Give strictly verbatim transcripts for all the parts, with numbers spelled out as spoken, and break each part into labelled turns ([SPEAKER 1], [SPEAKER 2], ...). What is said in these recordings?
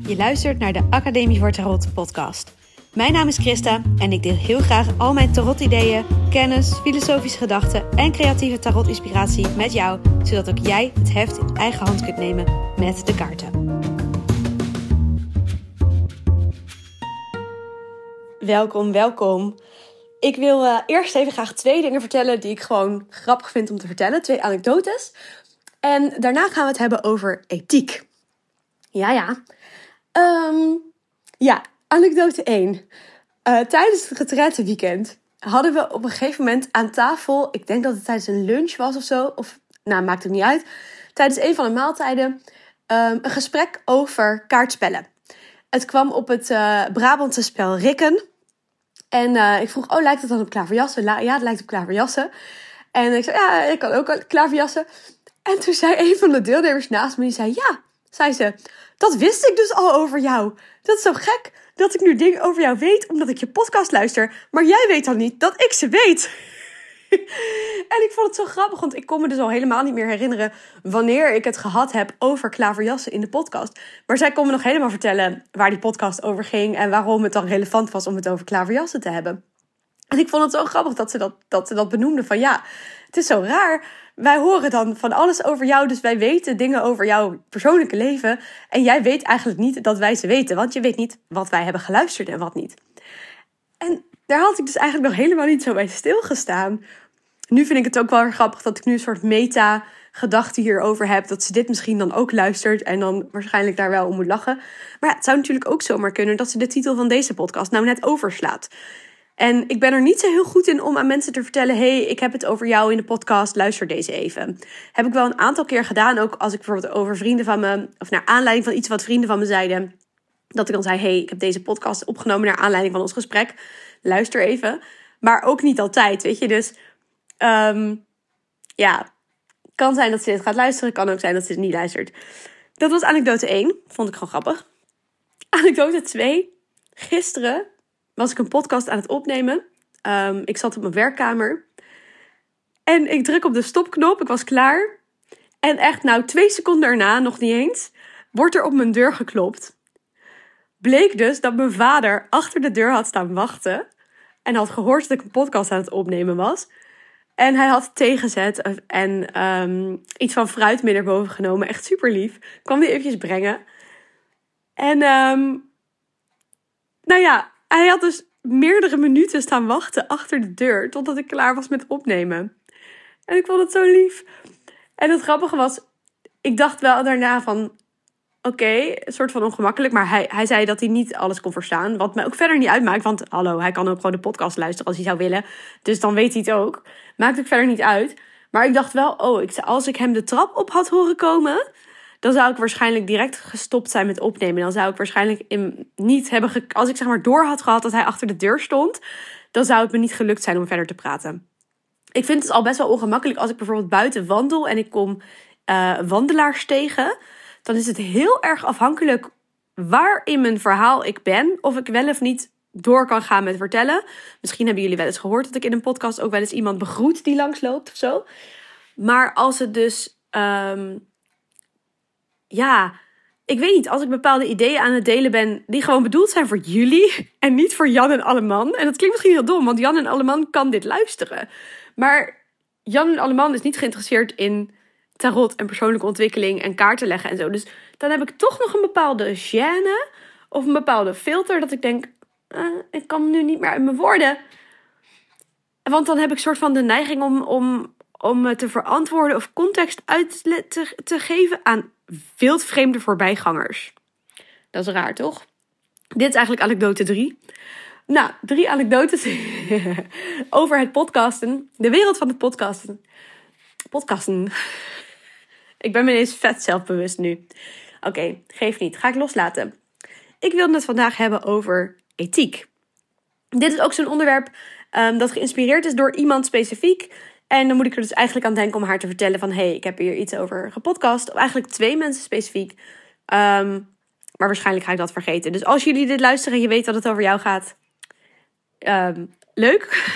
[SPEAKER 1] Je luistert naar de Academie voor Tarot podcast. Mijn naam is Christa en ik deel heel graag al mijn tarot-ideeën, kennis, filosofische gedachten en creatieve tarot-inspiratie met jou, zodat ook jij het heft in eigen hand kunt nemen met de kaarten. Welkom, welkom. Ik wil uh, eerst even graag twee dingen vertellen die ik gewoon grappig vind om te vertellen. Twee anekdotes. En daarna gaan we het hebben over ethiek. Ja, ja. Um, ja, anekdote één. Uh, tijdens het retraiteweekend hadden we op een gegeven moment aan tafel, ik denk dat het tijdens een lunch was of zo, of nou, maakt het niet uit, tijdens een van de maaltijden, um, een gesprek over kaartspellen. Het kwam op het uh, Brabantse spel Rikken. En uh, ik vroeg, oh, lijkt het dan op klaverjassen? La- ja, het lijkt op klaverjassen. En ik zei, ja, ik kan ook klaverjassen. En toen zei een van de deelnemers naast me, die zei, ja, zei ze, dat wist ik dus al over jou. Dat is zo gek dat ik nu dingen over jou weet, omdat ik je podcast luister. Maar jij weet dan niet dat ik ze weet. En ik vond het zo grappig, want ik kon me dus al helemaal niet meer herinneren wanneer ik het gehad heb over klaverjassen in de podcast. Maar zij kon me nog helemaal vertellen waar die podcast over ging en waarom het dan relevant was om het over klaverjassen te hebben. En ik vond het zo grappig dat ze dat, dat, ze dat benoemde van ja, het is zo raar. Wij horen dan van alles over jou, dus wij weten dingen over jouw persoonlijke leven. En jij weet eigenlijk niet dat wij ze weten, want je weet niet wat wij hebben geluisterd en wat niet. En daar had ik dus eigenlijk nog helemaal niet zo bij stilgestaan. Nu vind ik het ook wel weer grappig dat ik nu een soort meta-gedachte hierover heb. Dat ze dit misschien dan ook luistert en dan waarschijnlijk daar wel om moet lachen. Maar ja, het zou natuurlijk ook zomaar kunnen dat ze de titel van deze podcast nou net overslaat. En ik ben er niet zo heel goed in om aan mensen te vertellen, hey, ik heb het over jou in de podcast, luister deze even. Heb ik wel een aantal keer gedaan, ook als ik bijvoorbeeld over vrienden van me, of naar aanleiding van iets wat vrienden van me zeiden, dat ik dan zei, hey, ik heb deze podcast opgenomen naar aanleiding van ons gesprek. Luister even. Maar ook niet altijd, weet je. Dus um, ja, kan zijn dat ze dit gaat luisteren. Kan ook zijn dat ze het niet luistert. Dat was anekdote één. Vond ik gewoon grappig. Anekdote twee. Gisteren was ik een podcast aan het opnemen. Um, ik zat op mijn werkkamer. En ik druk op de stopknop. Ik was klaar. En echt nou twee seconden erna, nog niet eens, wordt er op mijn deur geklopt. Bleek dus dat mijn vader achter de deur had staan wachten. En had gehoord dat ik een podcast aan het opnemen was. En hij had thee gezet en um, iets van fruit mee naar boven genomen. Echt super lief. Kwam die eventjes brengen. En um, nou ja, hij had dus meerdere minuten staan wachten achter de deur. Totdat ik klaar was met opnemen. En ik vond het zo lief. En het grappige was, ik dacht wel daarna van, oké, okay, een soort van ongemakkelijk. Maar hij, hij zei dat hij niet alles kon verstaan. Wat mij ook verder niet uitmaakt. Want hallo, hij kan ook gewoon de podcast luisteren als hij zou willen. Dus dan weet hij het ook. Maakt ook verder niet uit. Maar ik dacht wel, oh, ik, als ik hem de trap op had horen komen, dan zou ik waarschijnlijk direct gestopt zijn met opnemen. Dan zou ik waarschijnlijk in, niet hebben, ge, als ik zeg maar door had gehad dat hij achter de deur stond, dan zou het me niet gelukt zijn om verder te praten. Ik vind het al best wel ongemakkelijk als ik bijvoorbeeld buiten wandel en ik kom uh, wandelaars tegen. Dan is het heel erg afhankelijk waar in mijn verhaal ik ben, of ik wel of niet door kan gaan met vertellen. Misschien hebben jullie wel eens gehoord dat ik in een podcast ook wel eens iemand begroet die langsloopt of zo. Maar als het dus, um, ja, ik weet niet, als ik bepaalde ideeën aan het delen ben die gewoon bedoeld zijn voor jullie en niet voor Jan en Alleman. En dat klinkt misschien heel dom, want Jan en Alleman kan dit luisteren. Maar Jan en Alleman is niet geïnteresseerd in tarot en persoonlijke ontwikkeling en kaarten leggen en zo. Dus dan heb ik toch nog een bepaalde gêne of een bepaalde filter dat ik denk, uh, ik kan nu niet meer uit mijn woorden. Want dan heb ik soort van de neiging om, om, om te verantwoorden of context uit te, te geven aan wildvreemde voorbijgangers. Dat is raar, toch? Dit is eigenlijk anekdote drie. Nou, drie anekdotes over het podcasten. De wereld van het podcasten. Podcasten. Ik ben me ineens vet zelfbewust nu. Oké, okay, geeft niet. Ga ik loslaten. Ik wilde het vandaag hebben over ethiek. Dit is ook zo'n onderwerp um, dat geïnspireerd is door iemand specifiek. En dan moet ik er dus eigenlijk aan denken om haar te vertellen van, hey, ik heb hier iets over gepodcast. Of eigenlijk twee mensen specifiek. Um, maar waarschijnlijk ga ik dat vergeten. Dus als jullie dit luisteren en je weet dat het over jou gaat, Um, leuk.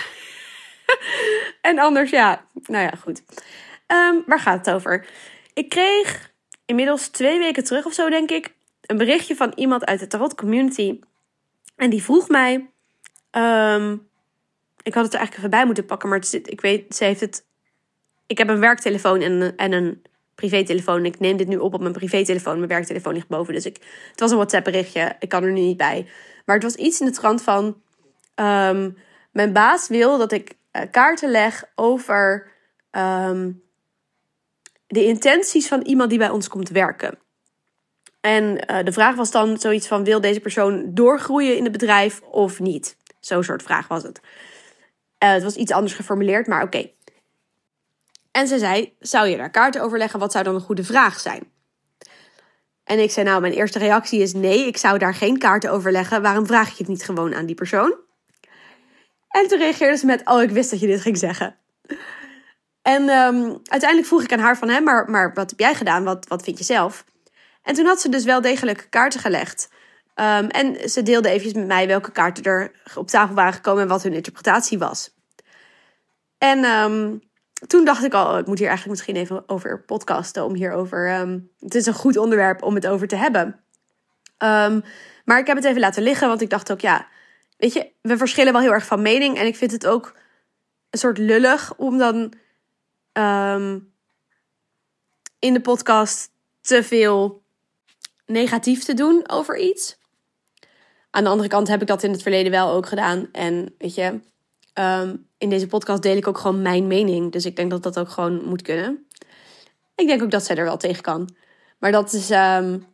[SPEAKER 1] En anders, ja, nou ja, goed. Um, waar gaat het over? Ik kreeg inmiddels twee weken terug of zo, denk ik, een berichtje van iemand uit de tarot community. En die vroeg mij... Um, ik had het er eigenlijk even bij moeten pakken, maar het zit, ik weet, ze heeft het... Ik heb een werktelefoon en een, en een privételefoon. Ik neem dit nu op op mijn privételefoon. Mijn werktelefoon ligt boven, dus ik, het was een WhatsApp berichtje. Ik kan er nu niet bij. Maar het was iets in de trant van... Um, mijn baas wil dat ik uh, kaarten leg over... Um, de intenties van iemand die bij ons komt werken. En uh, de vraag was dan zoiets van... wil deze persoon doorgroeien in het bedrijf of niet? Zo'n soort vraag was het. Uh, het was iets anders geformuleerd, maar oké. Okay. En ze zei, zou je daar kaarten over leggen? Wat zou dan een goede vraag zijn? En ik zei, nou, mijn eerste reactie is... nee, ik zou daar geen kaarten over leggen. Waarom vraag je het niet gewoon aan die persoon? En toen reageerde ze met... oh, ik wist dat je dit ging zeggen. En um, uiteindelijk vroeg ik aan haar van... hè, maar, maar wat heb jij gedaan? Wat, wat vind je zelf? En toen had ze dus wel degelijk kaarten gelegd. Um, en ze deelde eventjes met mij welke kaarten er op tafel waren gekomen... en wat hun interpretatie was. En um, toen dacht ik al... Oh, ik moet hier eigenlijk misschien even over podcasten... om hierover... Um, het is een goed onderwerp om het over te hebben. Um, maar ik heb het even laten liggen... want ik dacht ook, ja... weet je, we verschillen wel heel erg van mening... en ik vind het ook een soort lullig... om dan um, in de podcast te veel negatief te doen over iets... Aan de andere kant heb ik dat in het verleden wel ook gedaan. En weet je, um, in deze podcast deel ik ook gewoon mijn mening. Dus ik denk dat dat ook gewoon moet kunnen. Ik denk ook dat zij er wel tegen kan. Maar dat is, um,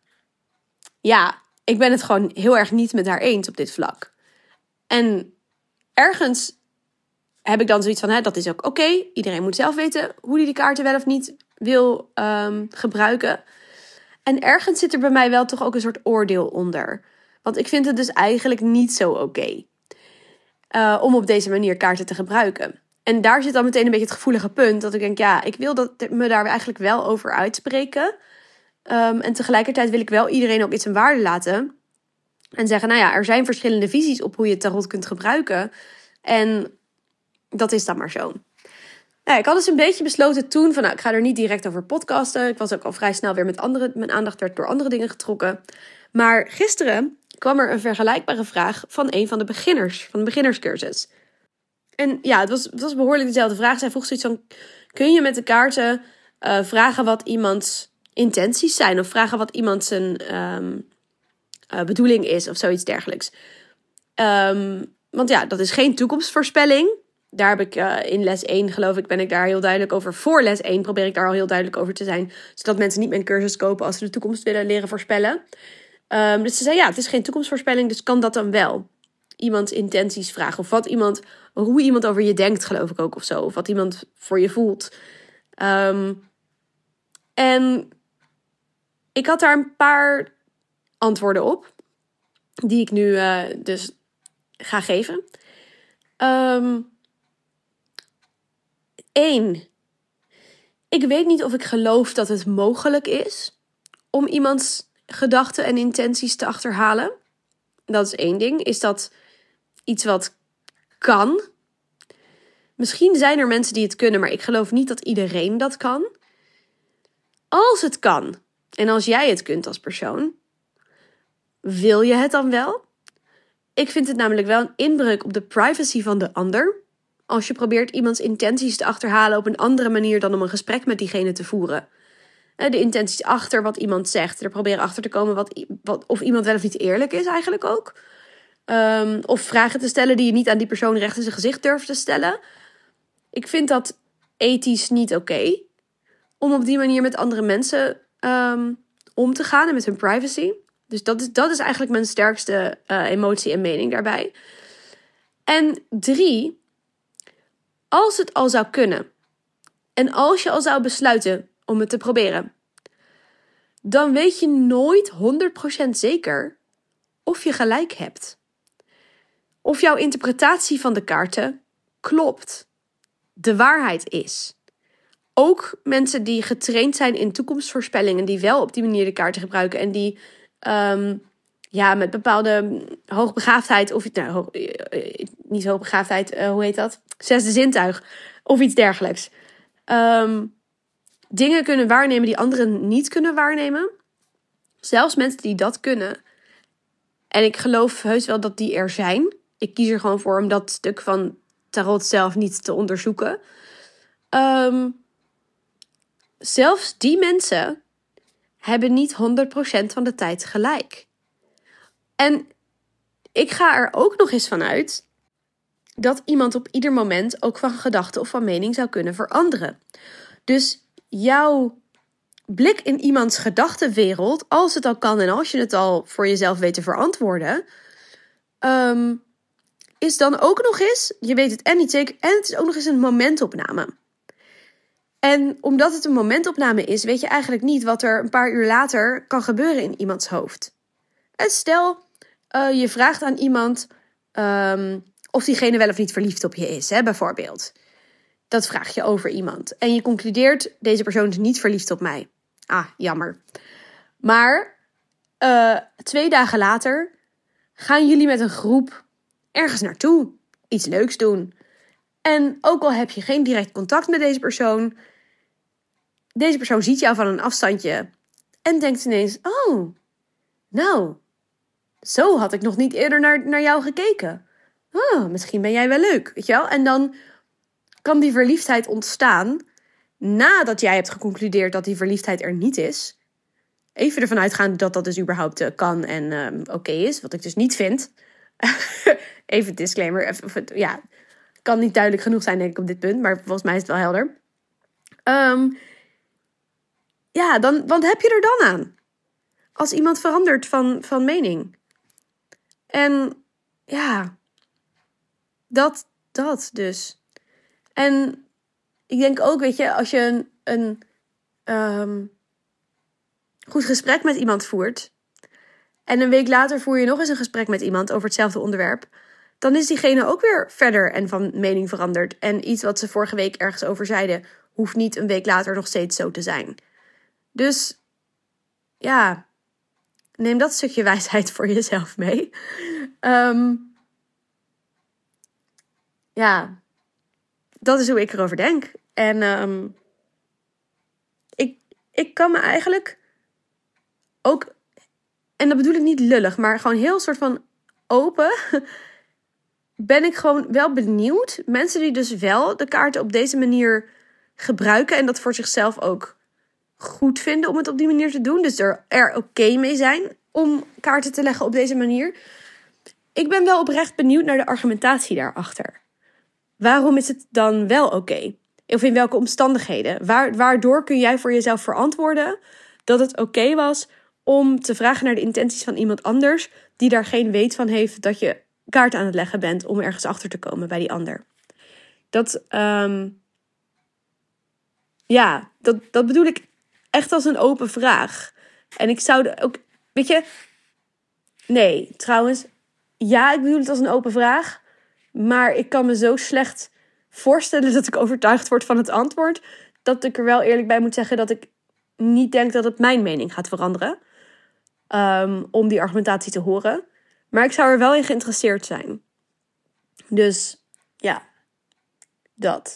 [SPEAKER 1] ja, ik ben het gewoon heel erg niet met haar eens op dit vlak. En ergens heb ik dan zoiets van, hè, dat is ook oké. Okay. Iedereen moet zelf weten hoe hij die kaarten wel of niet wil um, gebruiken. En ergens zit er bij mij wel toch ook een soort oordeel onder. Want ik vind het dus eigenlijk niet zo oké. Okay, uh, om op deze manier kaarten te gebruiken. En daar zit dan meteen een beetje het gevoelige punt. Dat ik denk, ja, ik wil dat me daar eigenlijk wel over uitspreken. Um, en tegelijkertijd wil ik wel iedereen ook iets in waarde laten. En zeggen, nou ja, er zijn verschillende visies op hoe je tarot kunt gebruiken. En dat is dan maar zo. Nou, ik had dus een beetje besloten toen van, nou, ik ga er niet direct over podcasten. Ik was ook al vrij snel weer met andere, mijn aandacht werd door andere dingen getrokken. Maar gisteren kwam er een vergelijkbare vraag van een van de beginners, van de beginnerscursus. En ja, het was, het was behoorlijk dezelfde vraag. Zij vroeg zoiets van, kun je met de kaarten uh, vragen wat iemands intenties zijn? Of vragen wat iemand zijn um, uh, bedoeling is of zoiets dergelijks. Um, want ja, dat is geen toekomstvoorspelling. Daar heb ik uh, in les één, geloof ik, ben ik daar heel duidelijk over. Voor les één probeer ik daar al heel duidelijk over te zijn. Zodat mensen niet mijn cursus kopen als ze de toekomst willen leren voorspellen. Um, dus ze zei, ja, het is geen toekomstvoorspelling, dus kan dat dan wel? Iemands intenties vragen. Of wat iemand, hoe iemand over je denkt, geloof ik ook, of zo. Of wat iemand voor je voelt. Um, en ik had daar een paar antwoorden op. Die ik nu uh, dus ga geven. Um, Eén. Ik weet niet of ik geloof dat het mogelijk is om iemands gedachten en intenties te achterhalen. Dat is één ding. Is dat iets wat kan? Misschien zijn er mensen die het kunnen, maar ik geloof niet dat iedereen dat kan. Als het kan, en als jij het kunt als persoon, wil je het dan wel? Ik vind het namelijk wel een inbreuk op de privacy van de ander. Als je probeert iemands intenties te achterhalen op een andere manier dan om een gesprek met diegene te voeren. De intenties achter wat iemand zegt. Er proberen achter te komen wat, wat, of iemand wel of niet eerlijk is eigenlijk ook. Um, of vragen te stellen die je niet aan die persoon recht in zijn gezicht durft te stellen. Ik vind dat ethisch niet oké. Okay, om op die manier met andere mensen um, om te gaan en met hun privacy. Dus dat is, dat is eigenlijk mijn sterkste uh, emotie en mening daarbij. En drie, als het al zou kunnen en als je al zou besluiten om het te proberen, dan weet je nooit honderd procent zeker of je gelijk hebt. Of jouw interpretatie van de kaarten klopt, de waarheid is. Ook mensen die getraind zijn in toekomstvoorspellingen, die wel op die manier de kaarten gebruiken en die um, ja, met bepaalde hoogbegaafdheid, of nou, hoog, niet hoogbegaafdheid, uh, hoe heet dat? Zesde zintuig, of iets dergelijks. Um, dingen kunnen waarnemen die anderen niet kunnen waarnemen. Zelfs mensen die dat kunnen. En ik geloof heus wel dat die er zijn. Ik kies er gewoon voor om dat stuk van tarot zelf niet te onderzoeken. Um, zelfs die mensen hebben niet honderd procent van de tijd gelijk. En ik ga er ook nog eens vanuit dat iemand op ieder moment ook van gedachte of van mening zou kunnen veranderen. Dus jouw blik in iemands gedachtenwereld, als het al kan en als je het al voor jezelf weet te verantwoorden, um, is dan ook nog eens, je weet het en niet zeker, en het is ook nog eens een momentopname. En omdat het een momentopname is, weet je eigenlijk niet wat er een paar uur later kan gebeuren in iemands hoofd. En stel, uh, je vraagt aan iemand um, of diegene wel of niet verliefd op je is, hè, bijvoorbeeld. Dat vraag je over iemand. En je concludeert, deze persoon is niet verliefd op mij. Ah, jammer. Maar uh, twee dagen later gaan jullie met een groep ergens naartoe. Iets leuks doen. En ook al heb je geen direct contact met deze persoon, deze persoon ziet jou van een afstandje en denkt ineens, oh, nou, zo had ik nog niet eerder naar, naar jou gekeken. Oh, misschien ben jij wel leuk, weet je wel? En dan kan die verliefdheid ontstaan nadat jij hebt geconcludeerd dat die verliefdheid er niet is. Even ervan uitgaan dat dat dus überhaupt uh, kan en uh, oké okay is, wat ik dus niet vind. Even disclaimer, even, ja, kan niet duidelijk genoeg zijn denk ik op dit punt, maar volgens mij is het wel helder. Um, ja, dan, wat heb je er dan aan? Als iemand verandert van, van mening. En ja, dat, dat dus. En ik denk ook, weet je, als je een, een um, goed gesprek met iemand voert en een week later voer je nog eens een gesprek met iemand over hetzelfde onderwerp, dan is diegene ook weer verder en van mening veranderd. En iets wat ze vorige week ergens over zeiden, hoeft niet een week later nog steeds zo te zijn. Dus ja, neem dat stukje wijsheid voor jezelf mee. Um, ja, dat is hoe ik erover denk. En um, ik, ik kan me eigenlijk ook, en dat bedoel ik niet lullig, maar gewoon heel soort van open, ben ik gewoon wel benieuwd. Mensen die dus wel de kaarten op deze manier gebruiken en dat voor zichzelf ook goed vinden om het op die manier te doen. Dus er, er oké okay mee zijn om kaarten te leggen op deze manier. Ik ben wel oprecht benieuwd naar de argumentatie daarachter. Waarom is het dan wel oké? Okay? Of in welke omstandigheden? Waar, waardoor kun jij voor jezelf verantwoorden dat het oké okay was om te vragen naar de intenties van iemand anders die daar geen weet van heeft dat je kaart aan het leggen bent om ergens achter te komen bij die ander. Dat, um, ja, dat, dat bedoel ik echt als een open vraag. En ik zou ook, weet je, nee, trouwens, ja, ik bedoel het als een open vraag, maar ik kan me zo slecht voorstellen dat ik overtuigd word van het antwoord, dat ik er wel eerlijk bij moet zeggen dat ik niet denk dat het mijn mening gaat veranderen, um, om die argumentatie te horen. Maar ik zou er wel in geïnteresseerd zijn. Dus, ja, dat.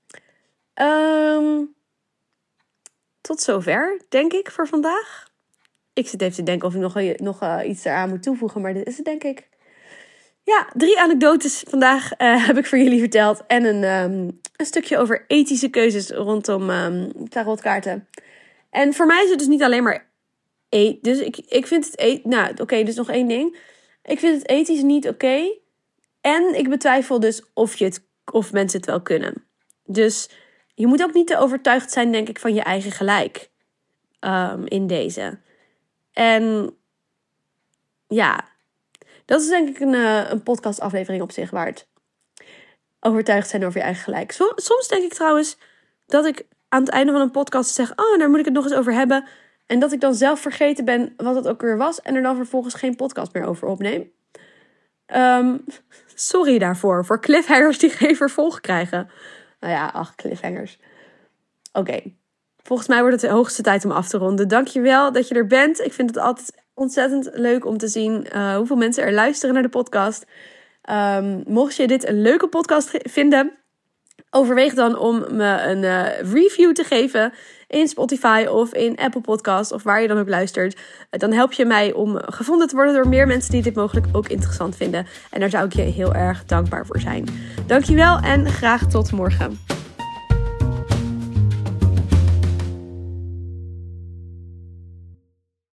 [SPEAKER 1] Um, tot zover, denk ik, voor vandaag. Ik zit even te denken of ik nog, nog uh, iets eraan moet toevoegen, maar dit is het, denk ik. Ja, drie anekdotes vandaag uh, heb ik voor jullie verteld. En een, um, een stukje over ethische keuzes rondom um, tarotkaarten. En voor mij is het dus niet alleen maar e- Dus ik, ik vind het... E- nou, oké, okay, dus nog één ding. Ik vind het ethisch niet oké. Okay. En ik betwijfel dus of, je het, of mensen het wel kunnen. Dus je moet ook niet te overtuigd zijn, denk ik, van je eigen gelijk. Um, in deze. En ja, dat is denk ik een, uh, een podcastaflevering op zich waard. Overtuigd zijn over je eigen gelijk. Soms denk ik trouwens dat ik aan het einde van een podcast zeg, oh, daar moet ik het nog eens over hebben. En dat ik dan zelf vergeten ben wat het ook weer was. En er dan vervolgens geen podcast meer over opneem. Um, sorry daarvoor. Voor cliffhangers die geen vervolg krijgen. Nou ja, ach, cliffhangers. Oké. Okay. Volgens mij wordt het de hoogste tijd om af te ronden. Dankjewel dat je er bent. Ik vind het altijd ontzettend leuk om te zien uh, hoeveel mensen er luisteren naar de podcast. Um, mocht je dit een leuke podcast vinden, overweeg dan om me een uh, review te geven in Spotify of in Apple Podcasts of waar je dan ook luistert. Dan help je mij om gevonden te worden door meer mensen die dit mogelijk ook interessant vinden. En daar zou ik je heel erg dankbaar voor zijn. Dankjewel en graag tot morgen.